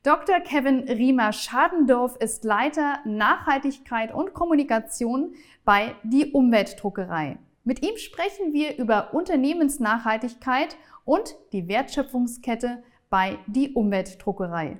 Dr. Kevin Riemer-Schadendorf ist Leiter Nachhaltigkeit und Kommunikation bei Die Umweltdruckerei. Mit ihm sprechen wir über Unternehmensnachhaltigkeit und die Wertschöpfungskette bei Die Umweltdruckerei.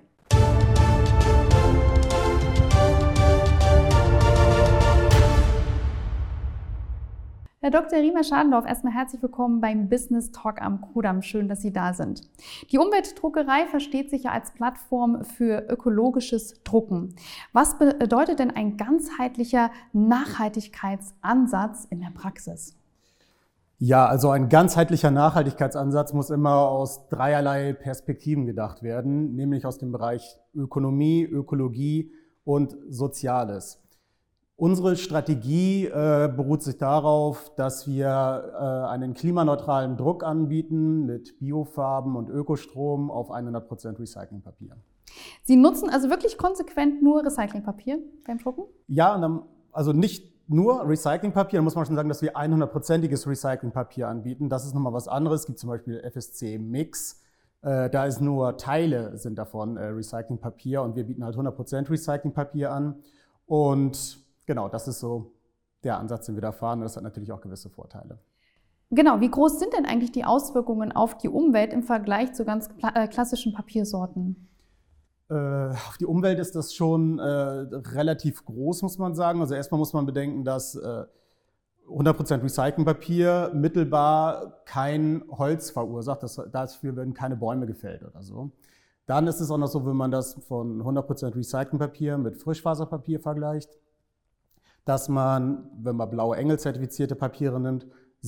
Herr Dr. Riemer-Schadendorf, erstmal herzlich willkommen beim Business Talk am Kudamm. Schön, dass Sie da sind. Die Umweltdruckerei versteht sich ja als Plattform für ökologisches Drucken. Was bedeutet denn ein ganzheitlicher Nachhaltigkeitsansatz in der Praxis? Ja, also ein ganzheitlicher Nachhaltigkeitsansatz muss immer aus dreierlei Perspektiven gedacht werden, nämlich aus dem Bereich Ökonomie, Ökologie und Soziales. Unsere Strategie beruht sich darauf, dass wir einen klimaneutralen Druck anbieten mit Biofarben und Ökostrom auf 100% Recyclingpapier. Sie nutzen also wirklich konsequent nur Recyclingpapier beim Drucken? Ja, also nicht nur Recyclingpapier, da muss man schon sagen, dass wir 100%iges Recyclingpapier anbieten. Das ist nochmal was anderes. Es gibt zum Beispiel FSC-Mix. Da ist nur Teile sind davon Recyclingpapier und wir bieten halt 100% Recyclingpapier an. Und genau, das ist so der Ansatz, den wir da fahren. Und das hat natürlich auch gewisse Vorteile. Genau, wie groß sind denn eigentlich die Auswirkungen auf die Umwelt im Vergleich zu ganz klassischen Papiersorten? Auf die Umwelt ist das schon relativ groß, muss man sagen. Also erstmal muss man bedenken, dass 100% Recyclingpapier mittelbar kein Holz verursacht. Dafür werden keine Bäume gefällt oder so. Dann ist es auch noch so, wenn man das von 100% Recyclingpapier mit Frischfaserpapier vergleicht, dass man, wenn man blaue Engel zertifizierte Papiere nimmt,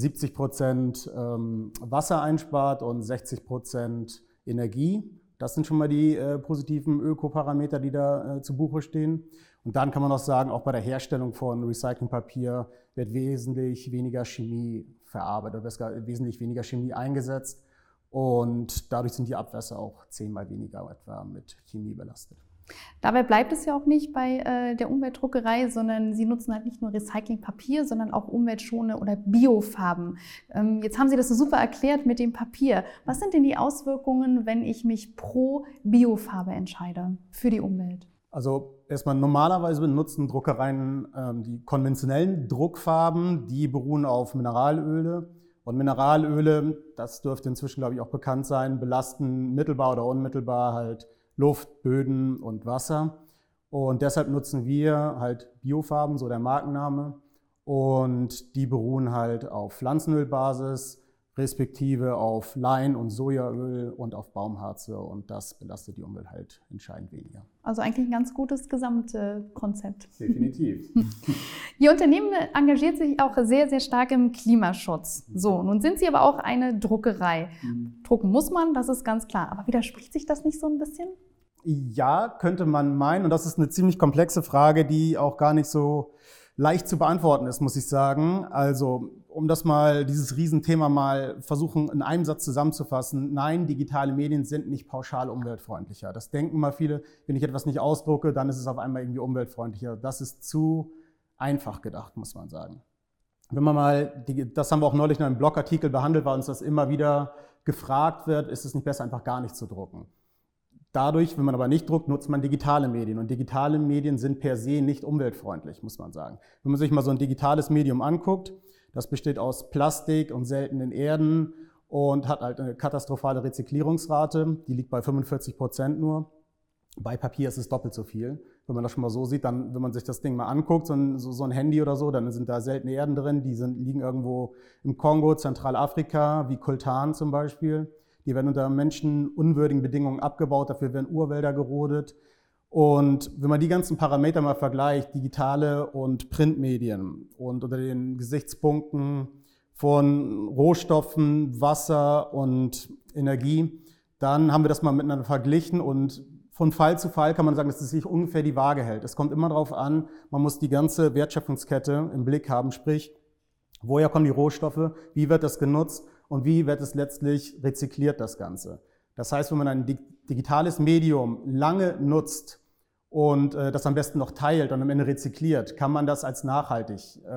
70% Wasser einspart und 60% Energie. Das sind schon mal die positiven Ökoparameter, die da zu Buche stehen. Und dann kann man auch sagen, auch bei der Herstellung von Recyclingpapier wird wesentlich weniger Chemie verarbeitet, wird wesentlich weniger Chemie eingesetzt. Und dadurch sind die Abwässer auch 10-mal weniger etwa mit Chemie belastet. Dabei bleibt es ja auch nicht bei der Umweltdruckerei, sondern Sie nutzen halt nicht nur Recyclingpapier, sondern auch umweltschonende oder Biofarben. Jetzt haben Sie das so super erklärt mit dem Papier. Was sind denn die Auswirkungen, wenn ich mich pro Biofarbe entscheide für die Umwelt? Also erstmal normalerweise benutzen Druckereien die konventionellen Druckfarben, die beruhen auf Mineralöle. Und Mineralöle, das dürfte inzwischen, glaube ich, auch bekannt sein, belasten mittelbar oder unmittelbar halt Luft, Böden und Wasser. Und deshalb nutzen wir halt Biofarben, so der Markenname. Und die beruhen halt auf Pflanzenölbasis, respektive auf Lein- und Sojaöl und auf Baumharze. Und das belastet die Umwelt halt entscheidend weniger. Also eigentlich ein ganz gutes Gesamtkonzept. Definitiv. Ihr Unternehmen engagiert sich auch sehr, sehr stark im Klimaschutz. So, nun sind Sie aber auch eine Druckerei. Drucken muss man, das ist ganz klar. Aber widerspricht sich das nicht so ein bisschen? Ja, könnte man meinen. Und das ist eine ziemlich komplexe Frage, die auch gar nicht so leicht zu beantworten ist, muss ich sagen. Also, um dieses Riesenthema mal versuchen, in einem Satz zusammenzufassen. Nein, digitale Medien sind nicht pauschal umweltfreundlicher. Das denken mal viele, wenn ich etwas nicht ausdrucke, dann ist es auf einmal irgendwie umweltfreundlicher. Das ist zu einfach gedacht, muss man sagen. Wenn man mal, das haben wir auch neulich in einem Blogartikel behandelt, weil uns das immer wieder gefragt wird, ist es nicht besser, einfach gar nicht zu drucken. Dadurch, wenn man aber nicht druckt, nutzt man digitale Medien. Und digitale Medien sind per se nicht umweltfreundlich, muss man sagen. Wenn man sich mal so ein digitales Medium anguckt, das besteht aus Plastik und seltenen Erden und hat halt eine katastrophale Rezyklierungsrate. Die liegt bei 45% nur. Bei Papier ist es doppelt so viel. Wenn man das schon mal so sieht, dann, wenn man sich das Ding mal anguckt, so ein Handy oder so, dann sind da seltene Erden drin. Die liegen irgendwo im Kongo, Zentralafrika, wie Coltan zum Beispiel. Die werden unter menschenunwürdigen Bedingungen abgebaut, dafür werden Urwälder gerodet. Und wenn man die ganzen Parameter mal vergleicht, digitale und Printmedien und unter den Gesichtspunkten von Rohstoffen, Wasser und Energie, dann haben wir das mal miteinander verglichen und von Fall zu Fall kann man sagen, dass es sich ungefähr die Waage hält. Es kommt immer darauf an, man muss die ganze Wertschöpfungskette im Blick haben, sprich, woher kommen die Rohstoffe, wie wird das genutzt und wie wird es letztlich rezykliert, das Ganze. Das heißt, wenn man ein digitales Medium lange nutzt und das am besten noch teilt und am Ende rezykliert, kann man das als nachhaltig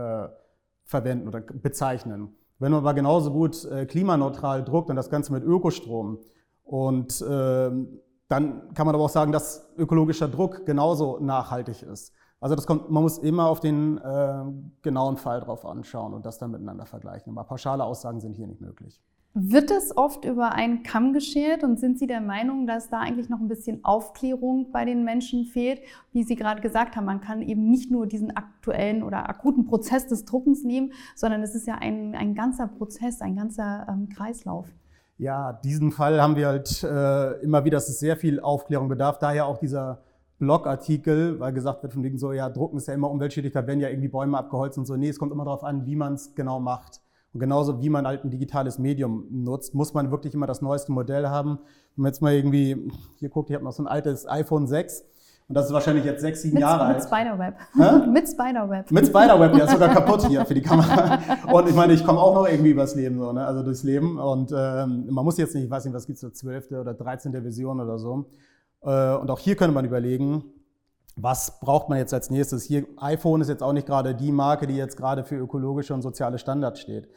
verwenden oder bezeichnen. Wenn man aber genauso gut klimaneutral druckt und das Ganze mit Ökostrom und Dann kann man aber auch sagen, dass ökologischer Druck genauso nachhaltig ist. Also man muss immer auf den genauen Fall drauf anschauen und das dann miteinander vergleichen. Aber pauschale Aussagen sind hier nicht möglich. Wird es oft über einen Kamm geschert und sind Sie der Meinung, dass da eigentlich noch ein bisschen Aufklärung bei den Menschen fehlt? Wie Sie gerade gesagt haben, man kann eben nicht nur diesen aktuellen oder akuten Prozess des Druckens nehmen, sondern es ist ja ein ganzer Prozess, ein ganzer Kreislauf. Ja, diesen Fall haben wir halt immer wieder, dass es sehr viel Aufklärung bedarf. Daher auch dieser Blogartikel, weil gesagt wird von wegen so, ja, Drucken ist ja immer umweltschädlich, da werden ja irgendwie Bäume abgeholzt und so. Nee, es kommt immer darauf an, wie man es genau macht. Und genauso wie man halt ein digitales Medium nutzt, muss man wirklich immer das neueste Modell haben. Wenn man jetzt mal irgendwie, hier guckt, ich habe noch so ein altes iPhone 6 und das ist wahrscheinlich jetzt 6, 7 Jahre alt. Mit Spiderweb. Mit Spiderweb. Mit Spiderweb, ja, ist sogar kaputt hier für die Kamera. Und ich meine, ich komme auch noch irgendwie übers Leben, so, ne? Also durchs Leben. Und man muss jetzt nicht, ich weiß nicht, was gibt es, so 12. oder 13. Version oder so. Und auch hier könnte man überlegen, was braucht man jetzt als nächstes? Hier, iPhone ist jetzt auch nicht gerade die Marke, die jetzt gerade für ökologische und soziale Standards steht.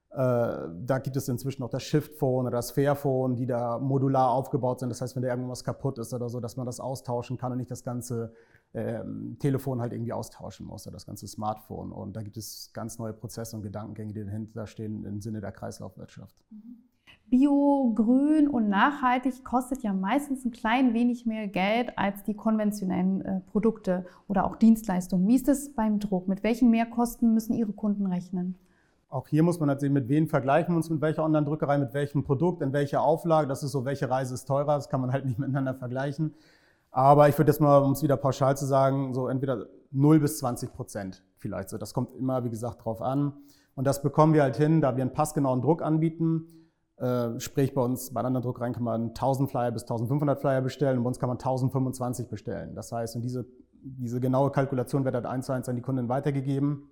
Da gibt es inzwischen auch das Shift-Phone oder das Fairphone, die da modular aufgebaut sind. Das heißt, wenn da irgendwas kaputt ist oder so, dass man das austauschen kann und nicht das ganze Telefon halt irgendwie austauschen muss oder das ganze Smartphone. Und da gibt es ganz neue Prozesse und Gedankengänge, die dahinter stehen im Sinne der Kreislaufwirtschaft. Bio, grün und nachhaltig kostet ja meistens ein klein wenig mehr Geld als die konventionellen Produkte oder auch Dienstleistungen. Wie ist das beim Druck? Mit welchen Mehrkosten müssen Ihre Kunden rechnen? Auch hier muss man halt sehen, mit wem vergleichen wir uns, mit welcher Online-Druckerei, mit welchem Produkt, in welcher Auflage. Das ist so, welche Reise ist teurer, das kann man halt nicht miteinander vergleichen. Aber ich würde jetzt mal, um es wieder pauschal zu sagen, so entweder 0 bis 20% vielleicht so. Das kommt immer, wie gesagt, drauf an. Und das bekommen wir halt hin, da wir einen passgenauen Druck anbieten. Sprich, bei uns, bei anderen Druckereien kann man 1000 Flyer bis 1500 Flyer bestellen und bei uns kann man 1025 bestellen. Das heißt, und diese genaue Kalkulation wird halt 1:1 an die Kunden weitergegeben.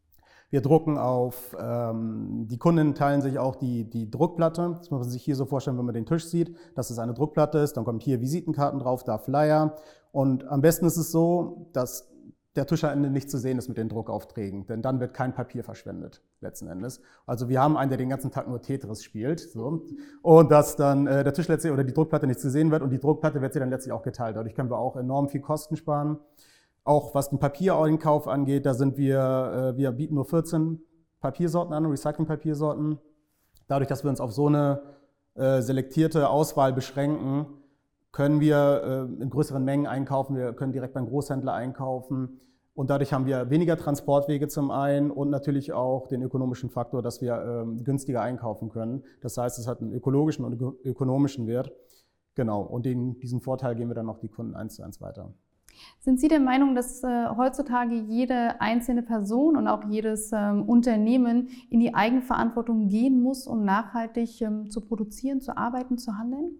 Wir drucken auf, die Kunden teilen sich auch die Druckplatte. Das muss man sich hier so vorstellen, wenn man den Tisch sieht, dass es eine Druckplatte ist. Dann kommt hier Visitenkarten drauf, da Flyer. Und am besten ist es so, dass der Tisch am Ende nicht zu sehen ist mit den Druckaufträgen, denn dann wird kein Papier verschwendet, letzten Endes. Also wir haben einen, der den ganzen Tag nur Tetris spielt, so. Und dass dann der Tisch letztlich oder die Druckplatte nicht zu sehen wird und die Druckplatte wird sie dann letztlich auch geteilt. Dadurch können wir auch enorm viel Kosten sparen. Auch was den Papiereinkauf angeht, da sind wir bieten nur 14 Papiersorten an, Recycling-Papiersorten. Dadurch, dass wir uns auf so eine selektierte Auswahl beschränken, können wir in größeren Mengen einkaufen, wir können direkt beim Großhändler einkaufen und dadurch haben wir weniger Transportwege zum einen und natürlich auch den ökonomischen Faktor, dass wir günstiger einkaufen können. Das heißt, es hat einen ökologischen und ökonomischen Wert. Genau, und diesen Vorteil geben wir dann auch die Kunden 1:1 weiter. Sind Sie der Meinung, dass heutzutage jede einzelne Person und auch jedes Unternehmen in die Eigenverantwortung gehen muss, um nachhaltig zu produzieren, zu arbeiten, zu handeln?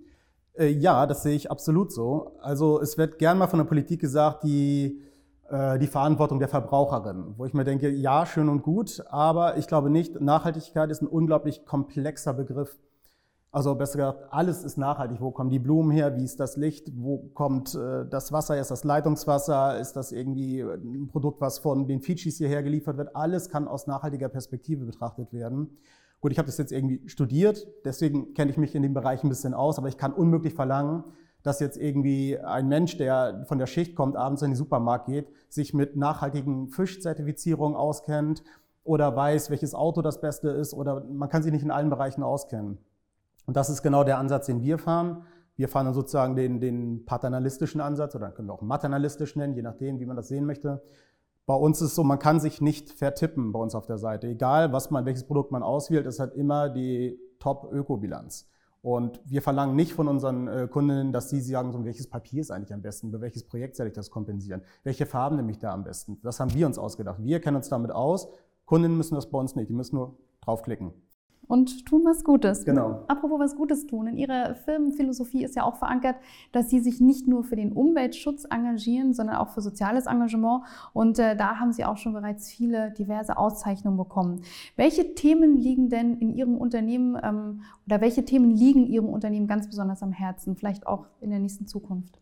Ja, das sehe ich absolut so. Also es wird gern mal von der Politik gesagt, die Verantwortung der Verbraucherin, wo ich mir denke, ja, schön und gut, aber ich glaube nicht, Nachhaltigkeit ist ein unglaublich komplexer Begriff. Also besser gesagt, alles ist nachhaltig. Wo kommen die Blumen her? Wie ist das Licht? Wo kommt das Wasser? Ist das Leitungswasser? Ist das irgendwie ein Produkt, was von den Fidschis hierher geliefert wird? Alles kann aus nachhaltiger Perspektive betrachtet werden. Gut, ich habe das jetzt irgendwie studiert, deswegen kenne ich mich in dem Bereich ein bisschen aus, aber ich kann unmöglich verlangen, dass jetzt irgendwie ein Mensch, der von der Schicht kommt, abends in den Supermarkt geht, sich mit nachhaltigen Fischzertifizierungen auskennt oder weiß, welches Auto das Beste ist oder man kann sich nicht in allen Bereichen auskennen. Und das ist genau der Ansatz, den wir fahren. Wir fahren dann sozusagen den paternalistischen Ansatz oder können wir auch maternalistisch nennen, je nachdem, wie man das sehen möchte. Bei uns ist es so, man kann sich nicht vertippen bei uns auf der Seite. Egal, welches Produkt man auswählt, es hat immer die Top-Ökobilanz. Und wir verlangen nicht von unseren Kundinnen, dass sie sagen, so, welches Papier ist eigentlich am besten, über welches Projekt soll ich das kompensieren, welche Farben nehme ich da am besten. Das haben wir uns ausgedacht. Wir kennen uns damit aus. Kundinnen müssen das bei uns nicht, die müssen nur draufklicken. Und tun was Gutes. Genau. Apropos was Gutes tun. In Ihrer Firmenphilosophie ist ja auch verankert, dass Sie sich nicht nur für den Umweltschutz engagieren, sondern auch für soziales Engagement. Und da haben Sie auch schon bereits viele diverse Auszeichnungen bekommen. Welche Themen liegen denn in Ihrem Unternehmen oder welche Themen liegen Ihrem Unternehmen ganz besonders am Herzen, vielleicht auch in der nächsten Zukunft?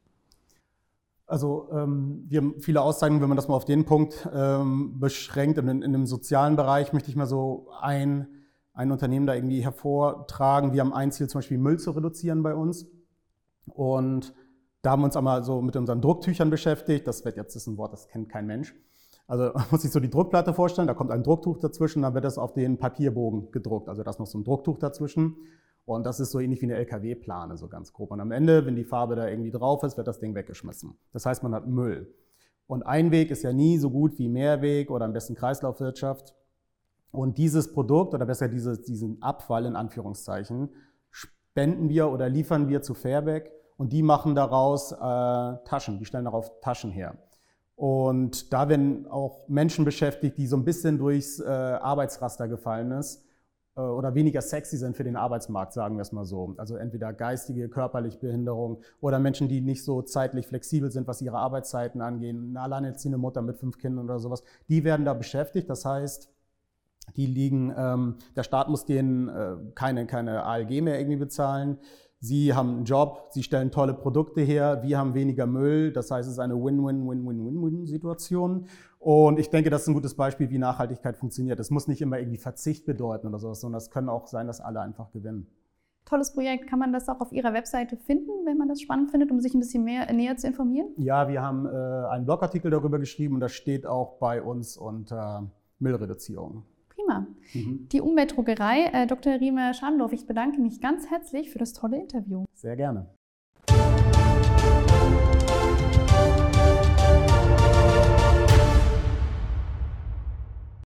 Also wir haben viele Auszeichnungen, wenn man das mal auf den Punkt beschränkt. In dem sozialen Bereich möchte ich mal so ein Unternehmen da irgendwie hervortragen. Wir haben ein Ziel, zum Beispiel Müll zu reduzieren bei uns. Und Da haben wir uns einmal so mit unseren Drucktüchern beschäftigt. Das ist ein Wort, das kennt kein Mensch. Also man muss sich so die Druckplatte vorstellen, da kommt ein Drucktuch dazwischen, dann wird das auf den Papierbogen gedruckt. Also da ist noch so ein Drucktuch dazwischen. Und das ist so ähnlich wie eine LKW-Plane, so ganz grob. Und am Ende, wenn die Farbe da irgendwie drauf ist, wird das Ding weggeschmissen. Das heißt, man hat Müll. Und Einweg ist ja nie so gut wie Mehrweg oder am besten Kreislaufwirtschaft. Und dieses Produkt, oder besser diesen Abfall in Anführungszeichen, spenden wir oder liefern wir zu Fairback. Und die machen daraus Taschen, die stellen darauf Taschen her. Und da werden auch Menschen beschäftigt, die so ein bisschen durchs Arbeitsraster gefallen ist oder weniger sexy sind für den Arbeitsmarkt, sagen wir es mal so. Also entweder geistige, körperliche Behinderung oder Menschen, die nicht so zeitlich flexibel sind, was ihre Arbeitszeiten angehen. Eine alleinerziehende Mutter mit 5 Kindern oder sowas, die werden da beschäftigt. Das heißt, die liegen, der Staat muss denen keine ALG mehr irgendwie bezahlen. Sie haben einen Job, sie stellen tolle Produkte her, wir haben weniger Müll. Das heißt, es ist eine Win-Win-Win-Win-Win-Win-Situation. Und ich denke, das ist ein gutes Beispiel, wie Nachhaltigkeit funktioniert. Es muss nicht immer irgendwie Verzicht bedeuten oder sowas, sondern es kann auch sein, dass alle einfach gewinnen. Tolles Projekt. Kann man das auch auf Ihrer Webseite finden, wenn man das spannend findet, um sich ein bisschen näher zu informieren? Ja, wir haben einen Blogartikel darüber geschrieben und das steht auch bei uns unter Müllreduzierung. Prima. Die Umweltdruckerei, Dr. Riemer Schandorf, ich bedanke mich ganz herzlich für das tolle Interview. Sehr gerne.